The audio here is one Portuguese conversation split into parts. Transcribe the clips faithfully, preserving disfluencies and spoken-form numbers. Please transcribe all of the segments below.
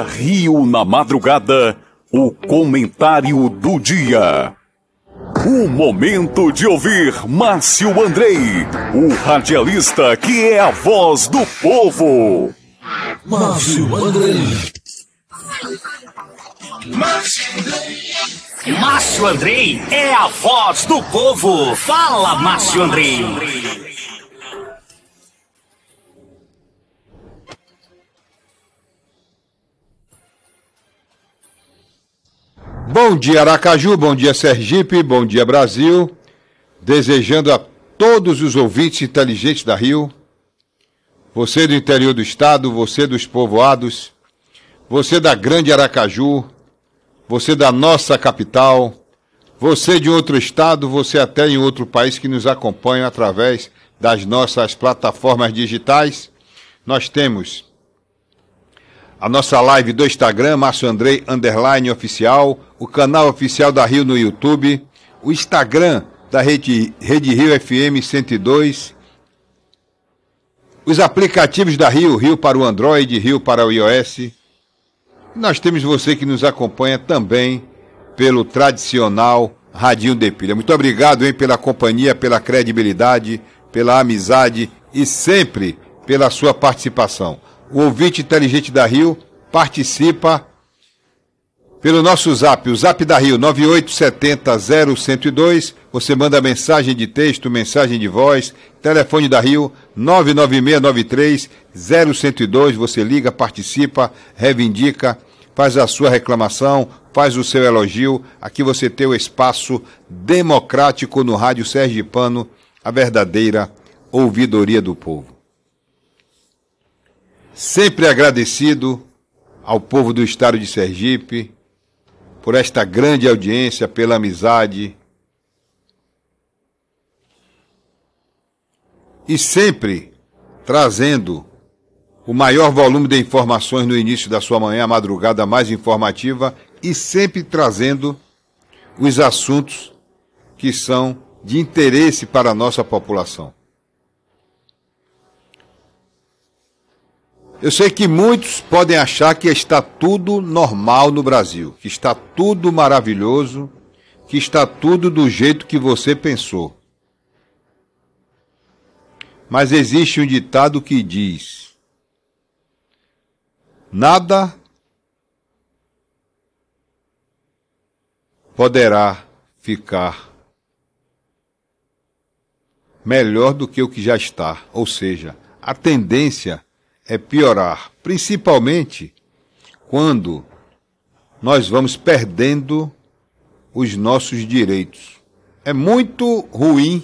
Programa Rio na Madrugada, o comentário do dia. O momento de ouvir Márcio Andrei, o radialista que é a voz do povo. Márcio Andrei. Márcio Andrei é a voz do povo. Fala, Márcio Andrei. Bom dia, Aracaju, bom dia, Sergipe, bom dia, Brasil. Desejando a todos os ouvintes inteligentes da Rio, você do interior do estado, você dos povoados, você da grande Aracaju, você da nossa capital, você de outro estado, você até em outro país que nos acompanha através das nossas plataformas digitais. Nós temos a nossa live do Instagram, Márcio Andrei, underline oficial, o canal oficial da Rio no YouTube, o Instagram da Rede, Rede Rio F M cento e dois, os aplicativos da Rio, Rio para o Android, Rio para o iOS. Nós temos você que nos acompanha também pelo tradicional Radinho de Pilha. Muito obrigado, hein, pela companhia, pela credibilidade, pela amizade e sempre pela sua participação. O ouvinte inteligente da Rio participa pelo nosso zap, o zap da Rio, nove oito sete zero zero um zero dois. Você manda mensagem de texto, mensagem de voz, telefone da Rio, nove nove seis nove três zero um zero dois. Você liga, participa, reivindica, faz a sua reclamação, faz o seu elogio. Aqui você tem o espaço democrático no Rádio Sergipano, a verdadeira ouvidoria do povo. Sempre agradecido ao povo do estado de Sergipe por esta grande audiência, pela amizade. E sempre trazendo o maior volume de informações no início da sua manhã, a madrugada mais informativa, e sempre trazendo os assuntos que são de interesse para a nossa população. Eu sei que muitos podem achar que está tudo normal no Brasil, que está tudo maravilhoso, que está tudo do jeito que você pensou. Mas existe um ditado que diz: nada poderá ficar melhor do que o que já está. Ou seja, a tendência é piorar, principalmente quando nós vamos perdendo os nossos direitos. É muito ruim,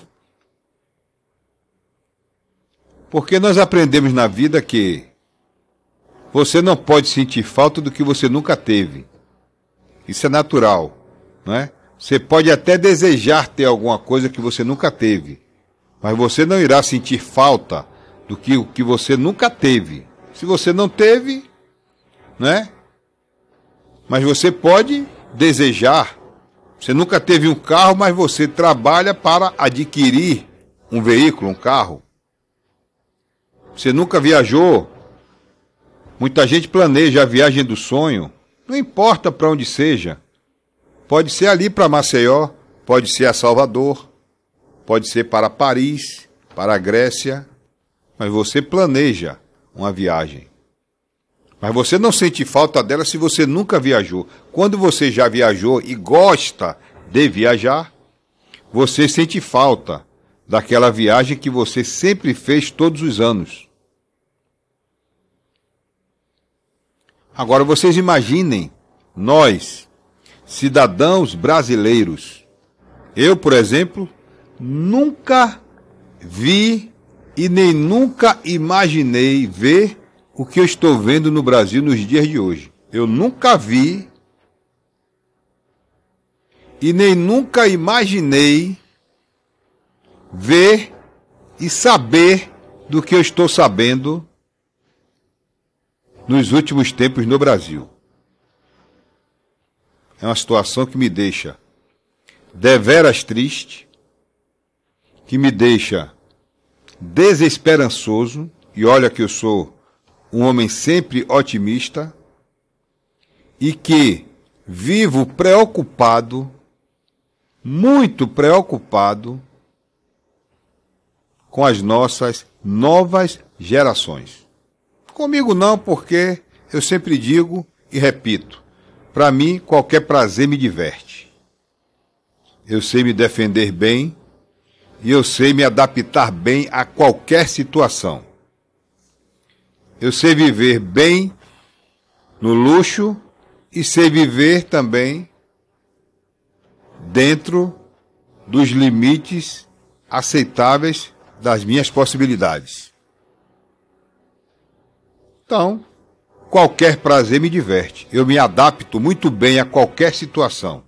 porque nós aprendemos na vida que você não pode sentir falta do que você nunca teve. Isso é natural, não é? Você pode até desejar ter alguma coisa que você nunca teve, mas você não irá sentir falta do que o que você nunca teve. Se você não teve, né? Mas você pode desejar. Você nunca teve um carro, mas você trabalha para adquirir um veículo, um carro. Você nunca viajou. Muita gente planeja a viagem do sonho. Não importa para onde seja. Pode ser ali para Maceió, pode ser a Salvador, pode ser para Paris, para a Grécia. Mas você planeja uma viagem. Mas você não sente falta dela se você nunca viajou. Quando você já viajou e gosta de viajar, você sente falta daquela viagem que você sempre fez todos os anos. Agora vocês imaginem, nós, cidadãos brasileiros, eu, por exemplo, nunca vi e nem nunca imaginei ver o que eu estou vendo no Brasil nos dias de hoje. Eu nunca vi e nem nunca imaginei ver e saber do que eu estou sabendo nos últimos tempos no Brasil. É uma situação que me deixa deveras triste, que me deixa desesperançoso, e olha que eu sou um homem sempre otimista, e que vivo preocupado, muito preocupado com as nossas novas gerações. Comigo não, porque eu sempre digo e repito, para mim qualquer prazer me diverte. Eu sei me defender bem e eu sei me adaptar bem a qualquer situação. Eu sei viver bem no luxo e sei viver também dentro dos limites aceitáveis das minhas possibilidades. Então, qualquer prazer me diverte. Eu me adapto muito bem a qualquer situação.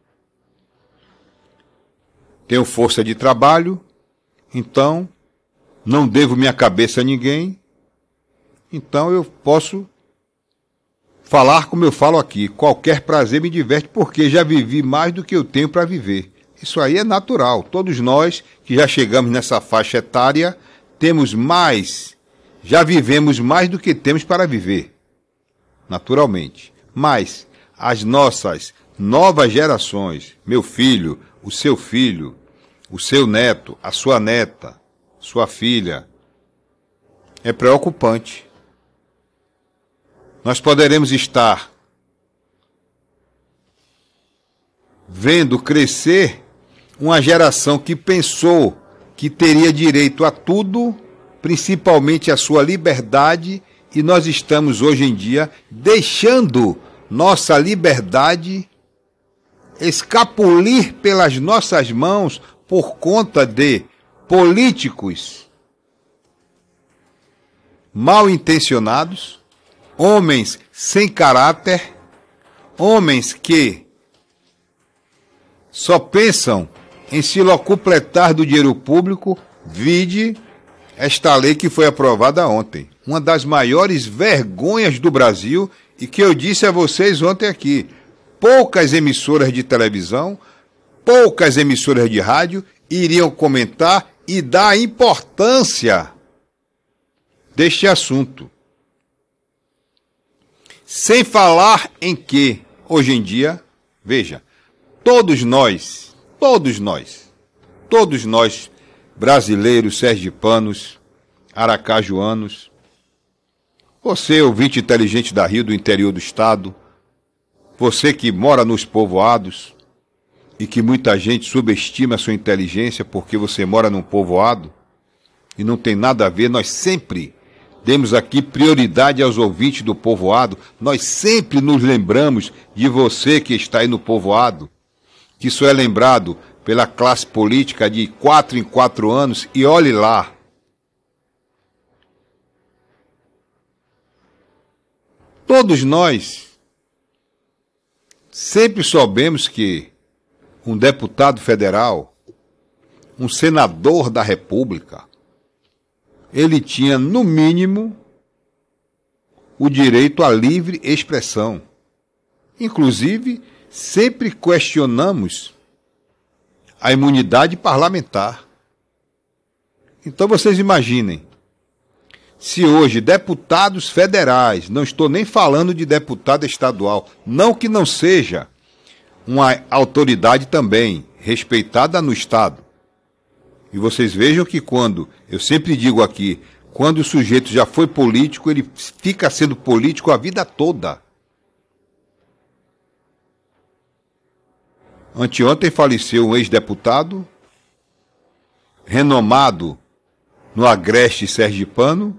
Tenho força de trabalho, então não devo minha cabeça a ninguém. Então eu posso falar como eu falo aqui. Qualquer prazer me diverte porque já vivi mais do que eu tenho para viver. Isso aí é natural. Todos nós que já chegamos nessa faixa etária temos mais, já vivemos mais do que temos para viver. Naturalmente. Mas as nossas novas gerações, meu filho, o seu filho, o seu neto, a sua neta, sua filha, é preocupante. Nós poderemos estar vendo crescer uma geração que pensou que teria direito a tudo, principalmente a sua liberdade, e nós estamos hoje em dia deixando nossa liberdade escapulir pelas nossas mãos por conta de políticos mal intencionados, homens sem caráter, homens que só pensam em se locupletar do dinheiro público. Vide esta lei que foi aprovada ontem, uma das maiores vergonhas do Brasil, e que eu disse a vocês ontem aqui, poucas emissoras de televisão, poucas emissoras de rádio iriam comentar e dar importância deste assunto. Sem falar em que, hoje em dia, veja, todos nós, todos nós, todos nós, brasileiros, sergipanos, aracajuanos, você, ouvinte inteligente da Rio, do interior do estado, você que mora nos povoados e que muita gente subestima a sua inteligência porque você mora num povoado e não tem nada a ver, nós sempre demos aqui prioridade aos ouvintes do povoado, nós sempre nos lembramos de você que está aí no povoado, que isso é lembrado pela classe política de quatro em quatro anos, e olhe lá. Todos nós sempre soubemos que um deputado federal, um senador da República, ele tinha, no mínimo, o direito à livre expressão. Inclusive, sempre questionamos a imunidade parlamentar. Então vocês imaginem, se hoje deputados federais, não estou nem falando de deputado estadual, não que não seja uma autoridade também respeitada no Estado. E vocês vejam que quando, eu sempre digo aqui, quando o sujeito já foi político, ele fica sendo político a vida toda. Anteontem faleceu um ex-deputado, renomado no agreste sergipano,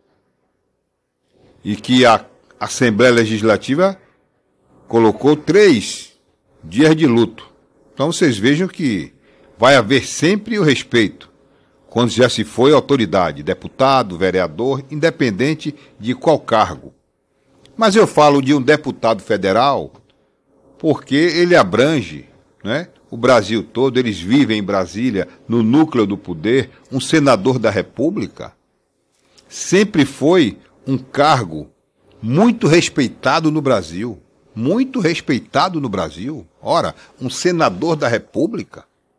e que a Assembleia Legislativa colocou três dias de luto. Então vocês vejam que vai haver sempre o respeito, quando já se foi autoridade, deputado, vereador, independente de qual cargo. Mas eu falo de um deputado federal porque ele abrange, né, o Brasil todo, eles vivem em Brasília, no núcleo do poder. Um senador da República sempre foi um cargo muito respeitado no Brasil, muito respeitado no Brasil. Ora, um senador da República,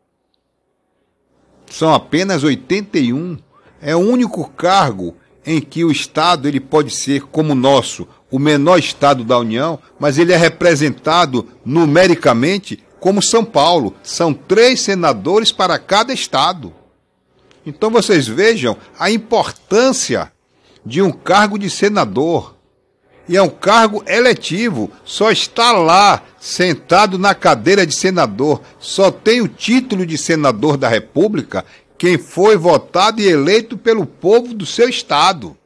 são apenas oitenta e um, é o único cargo em que o Estado ele pode ser como o nosso, o menor estado da União, mas ele é representado numericamente como São Paulo. São três senadores para cada estado. Então vocês vejam a importância de um cargo de senador. E é um cargo eletivo, só está lá, sentado na cadeira de senador, só tem o título de senador da República quem foi votado e eleito pelo povo do seu estado.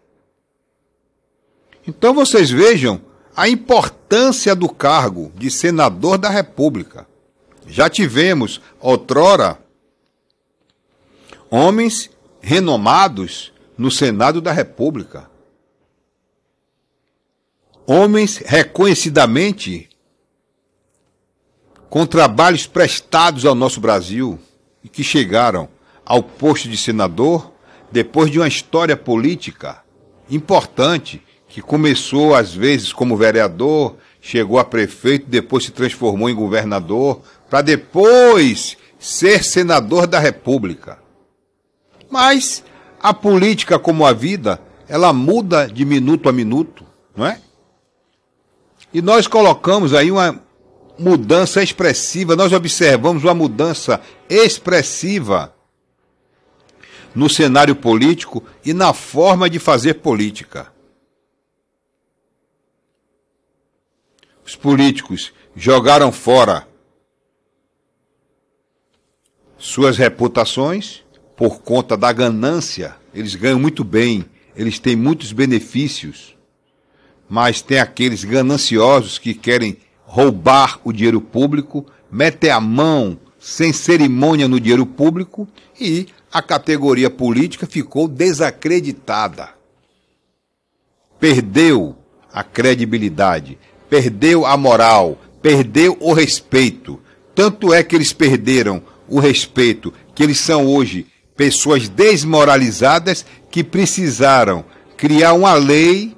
Então vocês vejam a importância do cargo de senador da República. Já tivemos, outrora, homens renomados no Senado da República. Homens reconhecidamente com trabalhos prestados ao nosso Brasil e que chegaram ao posto de senador depois de uma história política importante que começou às vezes como vereador, chegou a prefeito, depois se transformou em governador, para depois ser senador da República. Mas a política, como a vida, ela muda de minuto a minuto, não é? E nós colocamos aí uma mudança expressiva, nós observamos uma mudança expressiva no cenário político e na forma de fazer política. Os políticos jogaram fora suas reputações por conta da ganância. Eles ganham muito bem, eles têm muitos benefícios. Mas tem aqueles gananciosos que querem roubar o dinheiro público, meter a mão sem cerimônia no dinheiro público e a categoria política ficou desacreditada. Perdeu a credibilidade, perdeu a moral, perdeu o respeito. Tanto é que eles perderam o respeito, que eles são hoje pessoas desmoralizadas que precisaram criar uma lei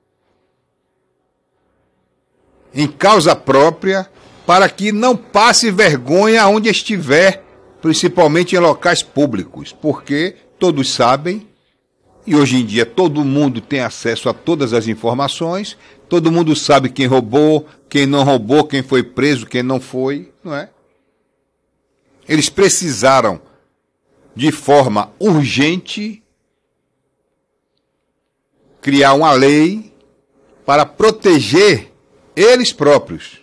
em causa própria, para que não passe vergonha onde estiver, principalmente em locais públicos, porque todos sabem, e hoje em dia todo mundo tem acesso a todas as informações, todo mundo sabe quem roubou, quem não roubou, quem foi preso, quem não foi, não é? Eles precisaram, de forma urgente, criar uma lei para proteger eles próprios.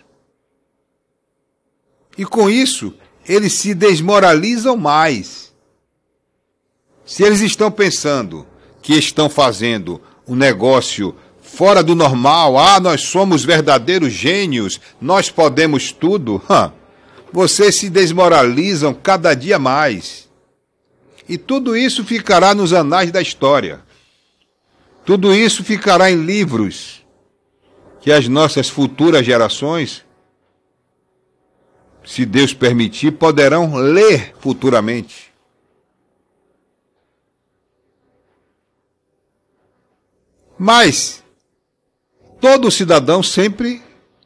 E com isso, eles se desmoralizam mais. Se eles estão pensando que estão fazendo um negócio fora do normal, ah, nós somos verdadeiros gênios, nós podemos tudo, hum, vocês se desmoralizam cada dia mais. E tudo isso ficará nos anais da história. Tudo isso ficará em livros que as nossas futuras gerações, se Deus permitir, poderão ler futuramente. Mas todo cidadão sempre,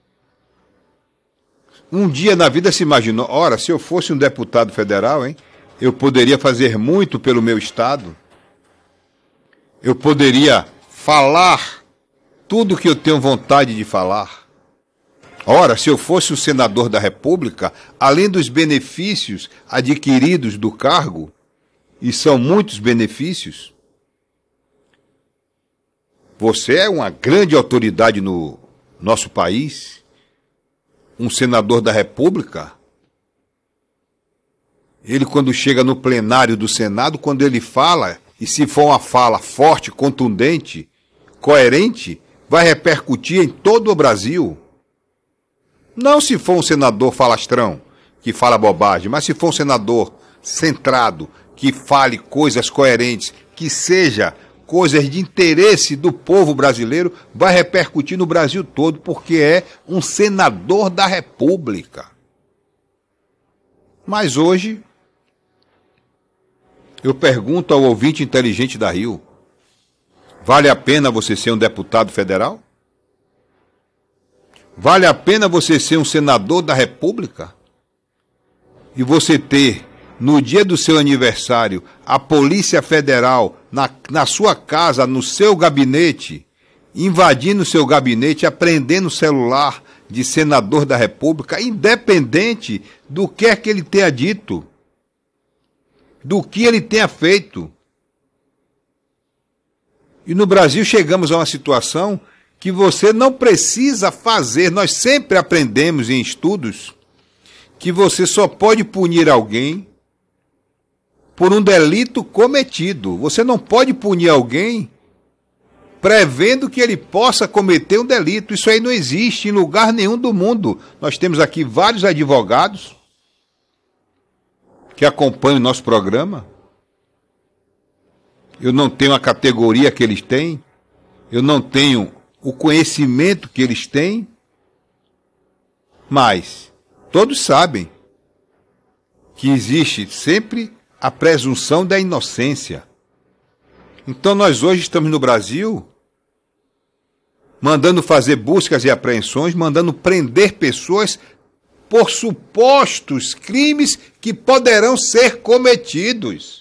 um dia na vida se imaginou, ora, se eu fosse um deputado federal, hein, eu poderia fazer muito pelo meu estado, eu poderia falar tudo que eu tenho vontade de falar. Ora, se eu fosse o senador da República, além dos benefícios adquiridos do cargo, e são muitos benefícios, você é uma grande autoridade no nosso país, um senador da República. Ele, quando chega no plenário do Senado, quando ele fala, e se for uma fala forte, contundente, coerente, vai repercutir em todo o Brasil. Não se for um senador falastrão, que fala bobagem, mas se for um senador centrado, que fale coisas coerentes, que seja coisas de interesse do povo brasileiro, vai repercutir no Brasil todo, porque é um senador da República. Mas hoje, eu pergunto ao ouvinte inteligente da Rio, vale a pena você ser um deputado federal? Vale a pena você ser um senador da República? E você ter, no dia do seu aniversário, a Polícia Federal na, na sua casa, no seu gabinete, invadindo o seu gabinete, apreendendo o celular de senador da República, independente do que é que ele tenha dito, do que ele tenha feito. E no Brasil chegamos a uma situação que você não precisa fazer, nós sempre aprendemos em estudos, que você só pode punir alguém por um delito cometido. Você não pode punir alguém prevendo que ele possa cometer um delito. Isso aí não existe em lugar nenhum do mundo. Nós temos aqui vários advogados que acompanham o nosso programa. Eu não tenho a categoria que eles têm, eu não tenho o conhecimento que eles têm, mas todos sabem que existe sempre a presunção da inocência. Então nós hoje estamos no Brasil mandando fazer buscas e apreensões, mandando prender pessoas por supostos crimes que poderão ser cometidos.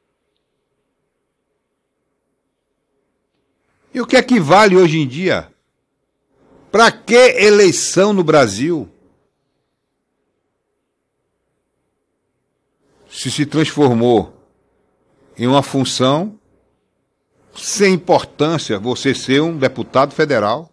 E o que é que vale hoje em dia? Para que eleição no Brasil? Se se transformou em uma função sem importância você ser um deputado federal.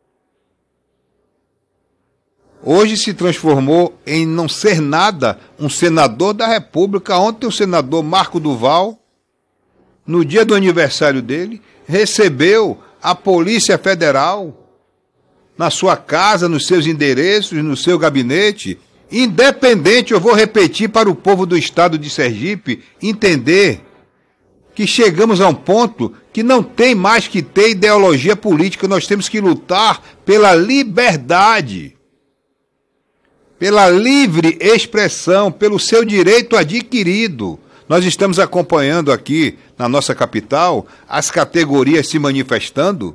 Hoje se transformou em não ser nada um senador da República. Ontem o senador Marco Duval, no dia do aniversário dele, recebeu a Polícia Federal na sua casa, nos seus endereços, no seu gabinete, independente, eu vou repetir para o povo do estado de Sergipe entender que chegamos a um ponto que não tem mais que ter ideologia política, nós temos que lutar pela liberdade, pela livre expressão, pelo seu direito adquirido. Nós estamos acompanhando aqui, na nossa capital, as categorias se manifestando,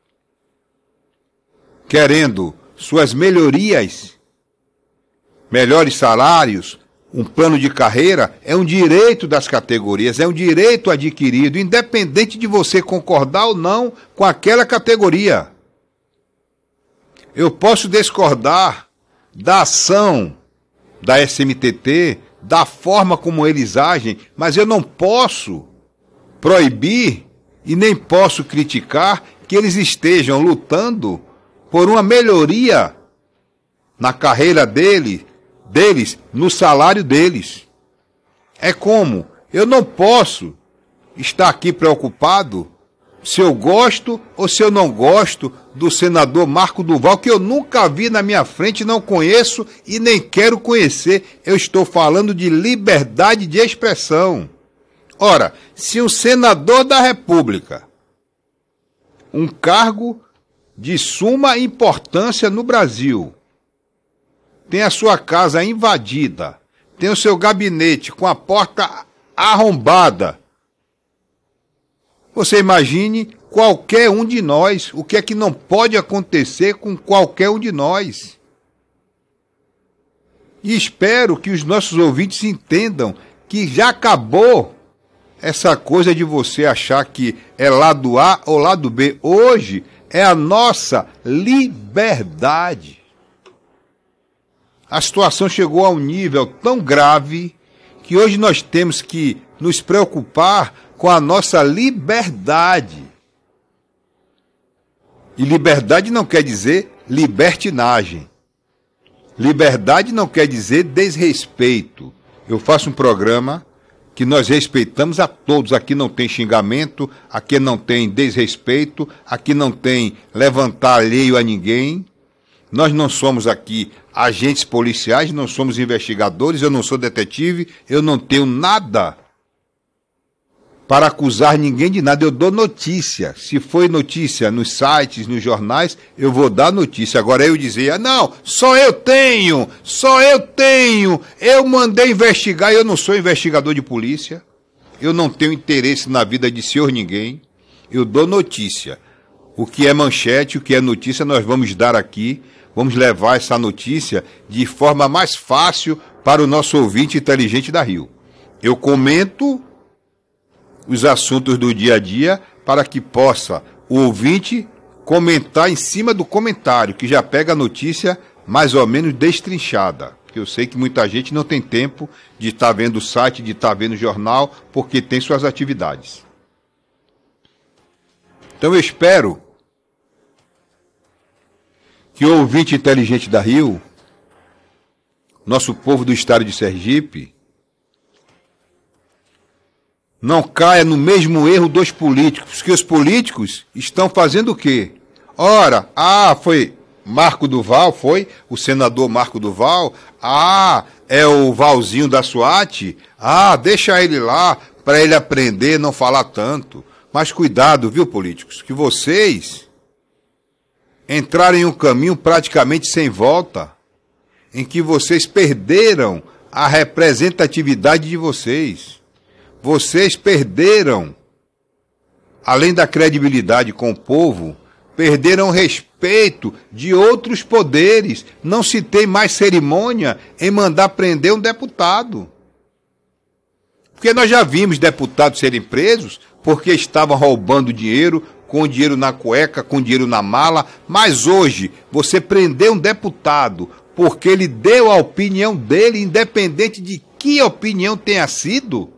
querendo suas melhorias, melhores salários, um plano de carreira. É um direito das categorias, é um direito adquirido, independente de você concordar ou não com aquela categoria. Eu posso discordar da ação da S M T T, da forma como eles agem, mas eu não posso proibir e nem posso criticar que eles estejam lutando por uma melhoria na carreira dele, deles, no salário deles. É como? Eu não posso estar aqui preocupado se eu gosto ou se eu não gosto do senador Marco Duval, que eu nunca vi na minha frente, não conheço e nem quero conhecer. Eu estou falando de liberdade de expressão. Ora, se um senador da República, um cargo de suma importância no Brasil, tem a sua casa invadida, tem o seu gabinete com a porta arrombada, você imagine qualquer um de nós, o que é que não pode acontecer com qualquer um de nós. E espero que os nossos ouvintes entendam que já acabou essa coisa de você achar que é lado A ou lado B. Hoje é a nossa liberdade. A situação chegou a um nível tão grave que hoje nós temos que nos preocupar com a nossa liberdade. E liberdade não quer dizer libertinagem. Liberdade não quer dizer desrespeito. Eu faço um programa que nós respeitamos a todos. Aqui não tem xingamento, aqui não tem desrespeito, aqui não tem levantar alheio a ninguém. Nós não somos aqui agentes policiais, não somos investigadores, eu não sou detetive, eu não tenho nada para acusar ninguém de nada. Eu dou notícia. Se foi notícia nos sites, nos jornais, eu vou dar notícia. Agora eu dizer, ah, não, só eu tenho, só eu tenho, eu mandei investigar, eu não sou investigador de polícia, eu não tenho interesse na vida de senhor ninguém, eu dou notícia. O que é manchete, o que é notícia, nós vamos dar aqui, vamos levar essa notícia de forma mais fácil para o nosso ouvinte inteligente da Rio. Eu comento os assuntos do dia a dia para que possa o ouvinte comentar em cima do comentário, que já pega a notícia mais ou menos destrinchada. Porque eu sei que muita gente não tem tempo de estar vendo o site, de estar vendo o jornal, porque tem suas atividades. Então eu espero que o ouvinte inteligente da Rio, nosso povo do estado de Sergipe, não caia no mesmo erro dos políticos, porque os políticos estão fazendo o quê? Ora, ah, foi Marco Duval, foi o senador Marco Duval, ah, é o Valzinho da SWAT, ah, deixa ele lá para ele aprender, não falar tanto. Mas cuidado, viu, políticos, que vocês entraram em um caminho praticamente sem volta, em que vocês perderam a representatividade de vocês. Vocês perderam, além da credibilidade com o povo, perderam o respeito de outros poderes. Não se tem mais cerimônia em mandar prender um deputado. Porque nós já vimos deputados serem presos porque estavam roubando dinheiro, com dinheiro na cueca, com dinheiro na mala. Mas hoje, você prender um deputado porque ele deu a opinião dele, independente de que opinião tenha sido,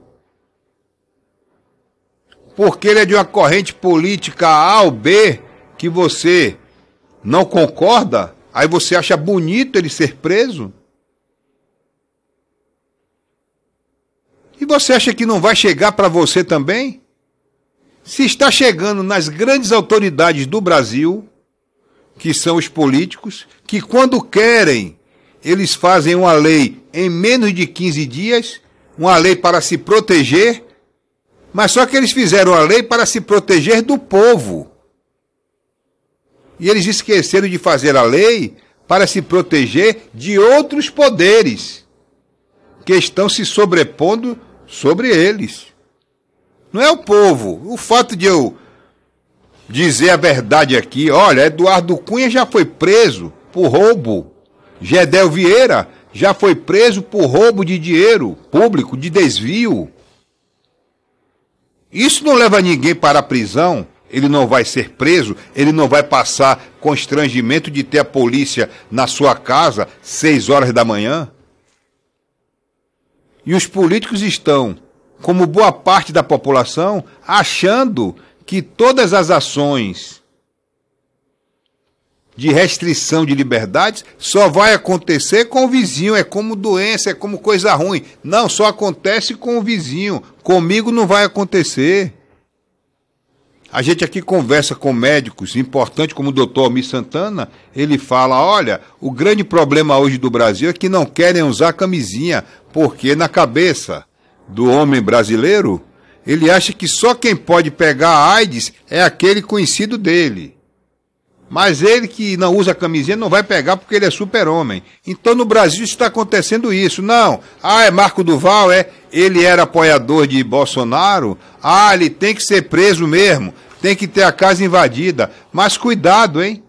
porque ele é de uma corrente política A ou B, que você não concorda, aí você acha bonito ele ser preso? E você acha que não vai chegar para você também? Se está chegando nas grandes autoridades do Brasil, que são os políticos, que quando querem, eles fazem uma lei em menos de quinze dias, uma lei para se proteger, mas só que eles fizeram a lei para se proteger do povo. E eles esqueceram de fazer a lei para se proteger de outros poderes que estão se sobrepondo sobre eles. Não é o povo. O fato de eu dizer a verdade aqui, olha, Eduardo Cunha já foi preso por roubo. Gedel Vieira já foi preso por roubo de dinheiro público, de desvio. Isso não leva ninguém para a prisão, ele não vai ser preso, ele não vai passar constrangimento de ter a polícia na sua casa seis horas da manhã. E os políticos estão, como boa parte da população, achando que todas as ações de restrição de liberdades só vai acontecer com o vizinho, é como doença, é como coisa ruim. Não, só acontece com o vizinho, comigo não vai acontecer. A gente aqui conversa com médicos importantes como o doutor Almir Santana, ele fala, olha, o grande problema hoje do Brasil é que não querem usar camisinha, porque na cabeça do homem brasileiro, ele acha que só quem pode pegar a AIDS é aquele conhecido dele. Mas ele que não usa camisinha não vai pegar porque ele é super-homem. Então no Brasil está acontecendo isso. Não, ah, é Marco Duval, é, ele era apoiador de Bolsonaro, ah, ele tem que ser preso mesmo, tem que ter a casa invadida. Mas cuidado, hein?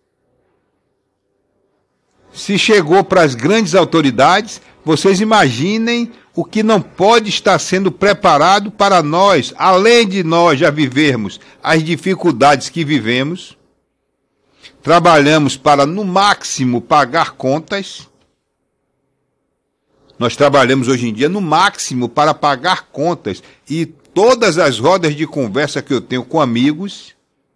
Se chegou para as grandes autoridades, vocês imaginem o que não pode estar sendo preparado para nós, além de nós já vivermos as dificuldades que vivemos. Trabalhamos para, no máximo, pagar contas. Nós trabalhamos hoje em dia, no máximo, para pagar contas. E todas as rodas de conversa que eu tenho com amigos,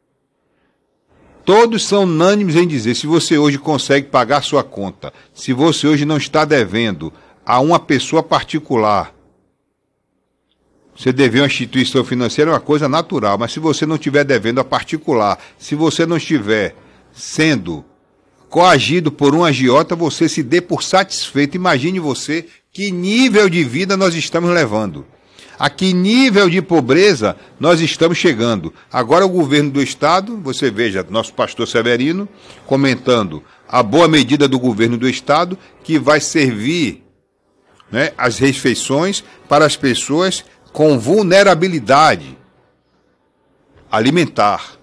todos são unânimes em dizer, se você hoje consegue pagar sua conta, se você hoje não está devendo a uma pessoa particular, você dever uma instituição financeira é uma coisa natural, mas se você não estiver devendo a particular, se você não estiver sendo coagido por um agiota, você se dê por satisfeito. Imagine você que nível de vida nós estamos levando, a que nível de pobreza nós estamos chegando. Agora o governo do estado, você veja, nosso pastor Severino comentando a boa medida do governo do estado, que vai servir, né, as refeições para as pessoas com vulnerabilidade alimentar.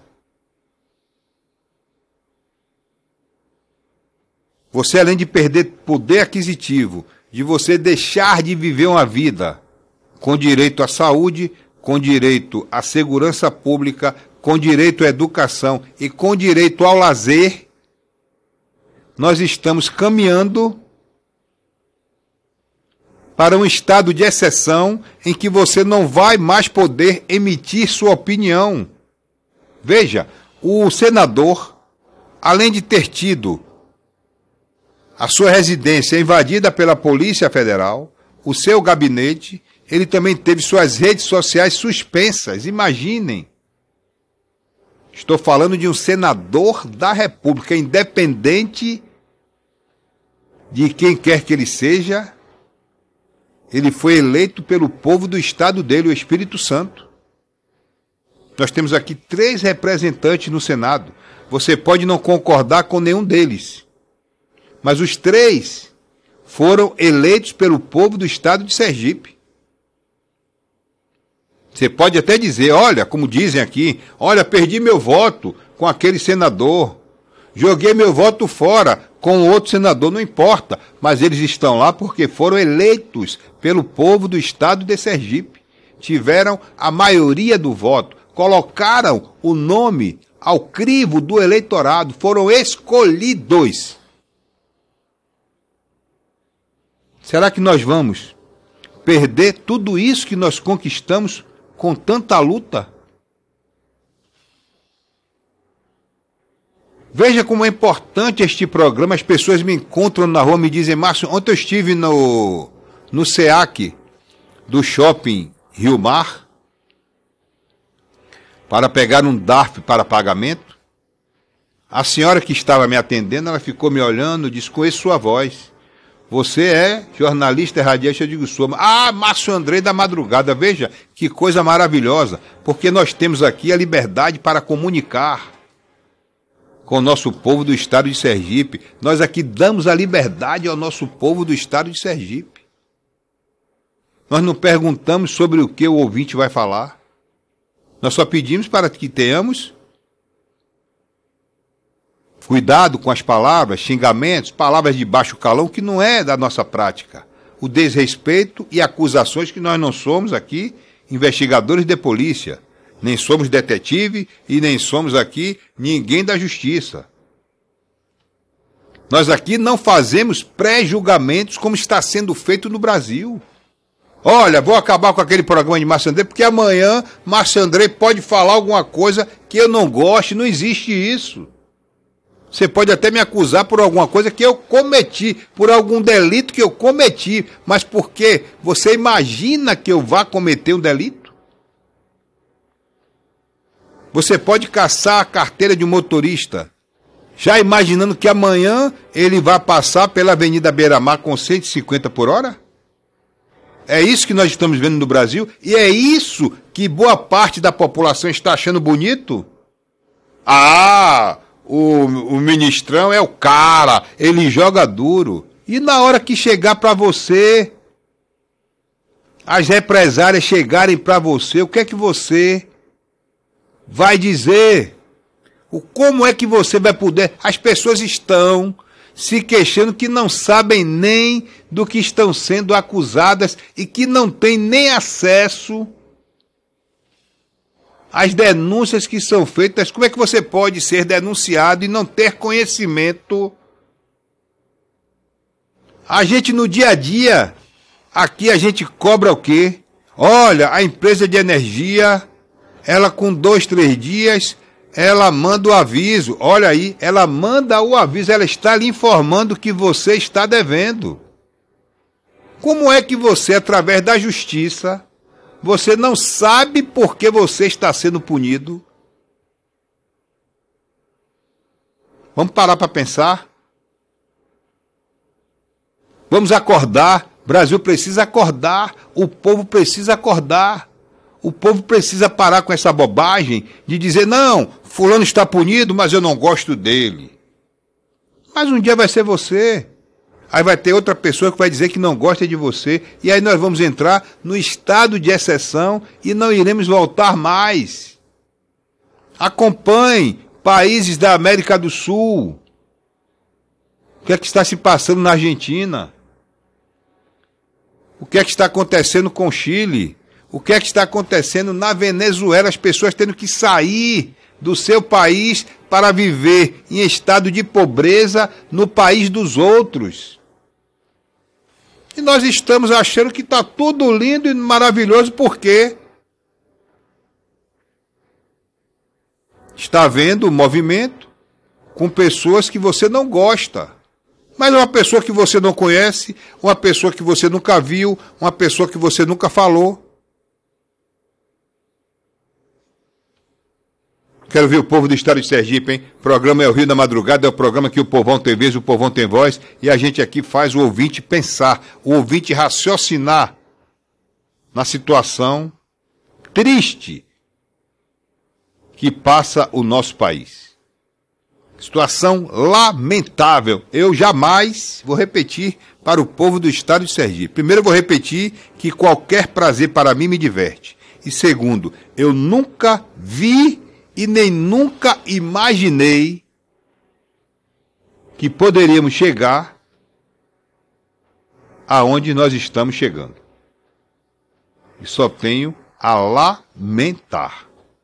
Você, além de perder poder aquisitivo, de você deixar de viver uma vida com direito à saúde, com direito à segurança pública, com direito à educação e com direito ao lazer, nós estamos caminhando para um estado de exceção em que você não vai mais poder emitir sua opinião. Veja, o senador, além de ter tido a sua residência invadida pela Polícia Federal, o seu gabinete, ele também teve suas redes sociais suspensas. Imaginem. Estou falando de um senador da República, independente de quem quer que ele seja. Ele foi eleito pelo povo do estado dele, o Espírito Santo. Nós temos aqui três representantes no Senado. Você pode não concordar com nenhum deles, mas os três foram eleitos pelo povo do estado de Sergipe. Você pode até dizer, olha, como dizem aqui, olha, perdi meu voto com aquele senador, joguei meu voto fora com outro senador, não importa, mas eles estão lá porque foram eleitos pelo povo do estado de Sergipe, tiveram a maioria do voto, colocaram o nome ao crivo do eleitorado, foram escolhidos. Será que nós vamos perder tudo isso que nós conquistamos com tanta luta? Veja como é importante este programa. As pessoas me encontram na rua, me dizem, Márcio, ontem eu estive no, no SEAC do Shopping Rio Mar para pegar um D A R F para pagamento. A senhora que estava me atendendo, ela ficou me olhando, disse, conheço sua voz. Você é jornalista radiante, eu digo, sou. Ah, Márcio Andrei da Madrugada. Veja que coisa maravilhosa, porque nós temos aqui a liberdade para comunicar com o nosso povo do estado de Sergipe. Nós aqui damos a liberdade ao nosso povo do estado de Sergipe. Nós não perguntamos sobre o que o ouvinte vai falar. Nós só pedimos para que tenhamos cuidado com as palavras, xingamentos, palavras de baixo calão, que não é da nossa prática. O desrespeito e acusações que nós não somos aqui investigadores de polícia. Nem somos detetive e nem somos aqui ninguém da justiça. Nós aqui não fazemos pré-julgamentos como está sendo feito no Brasil. Olha, vou acabar com aquele programa de Márcio Andrei, porque amanhã Márcio Andrei pode falar alguma coisa que eu não goste. Não existe isso. Você pode até me acusar por alguma coisa que eu cometi, por algum delito que eu cometi, mas por quê? Você imagina que eu vá cometer um delito? Você pode caçar a carteira de um motorista, já imaginando que amanhã ele vai passar pela Avenida Beira-Mar com cento e cinquenta por hora? É isso que nós estamos vendo no Brasil? E é isso que boa parte da população está achando bonito? Ah, o, o ministrão é o cara, ele joga duro. E na hora que chegar para você, as represárias chegarem para você, o que é que você vai dizer? O como é que você vai poder? As pessoas estão se queixando que não sabem nem do que estão sendo acusadas e que não têm nem acesso às denúncias que são feitas. Como é que você pode ser denunciado e não ter conhecimento? A gente no dia a dia, aqui a gente cobra o quê? Olha, a empresa de energia, ela com dois, três dias, ela manda o aviso. Olha aí, ela manda o aviso, ela está lhe informando que você está devendo. Como é que você, através da justiça, você não sabe por que você está sendo punido? Vamos parar para pensar? Vamos acordar. O Brasil precisa acordar. O povo precisa acordar. O povo precisa parar com essa bobagem de dizer, não, fulano está punido, mas eu não gosto dele. Mas um dia vai ser você. Aí vai ter outra pessoa que vai dizer que não gosta de você. E aí nós vamos entrar no estado de exceção e não iremos voltar mais. Acompanhe países da América do Sul. O que é que está se passando na Argentina? O que é que está acontecendo com o Chile? o que é que está acontecendo na Venezuela, as pessoas tendo que sair do seu país para viver em estado de pobreza no país dos outros. E nós estamos achando que está tudo lindo e maravilhoso, porque está havendo um movimento com pessoas que você não gosta. Mas uma pessoa que você não conhece, uma pessoa que você nunca viu, uma pessoa que você nunca falou. Quero ver o povo do estado de Sergipe, hein? O programa é o Rio da Madrugada, é o programa que o povão tem vez, o povão tem voz, e a gente aqui faz o ouvinte pensar, o ouvinte raciocinar na situação triste que passa o nosso país. Situação lamentável. Eu jamais vou repetir para o povo do estado de Sergipe. Primeiro, eu vou repetir que qualquer prazer para mim me diverte. E segundo, eu nunca vi e nem nunca imaginei que poderíamos chegar aonde nós estamos chegando. E só tenho a lamentar.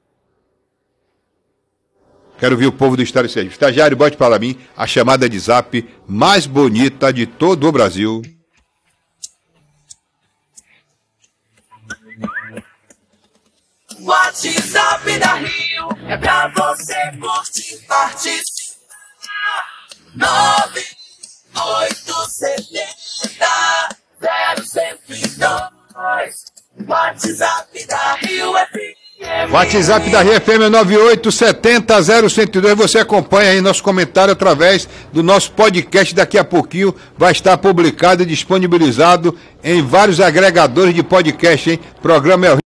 Quero ver o povo do estado de Sergipe. Estagiário, bote para mim a chamada de zap mais bonita de todo o Brasil. WhatsApp da Rio é pra você curtir, participar. nove oito sete zero zero zero dois. WhatsApp da Rio F M. WhatsApp da Rio F M é nove oito sete zero zero zero dois. Você acompanha aí nosso comentário através do nosso podcast. Daqui a pouquinho vai estar publicado e disponibilizado em vários agregadores de podcast, hein? Programa é o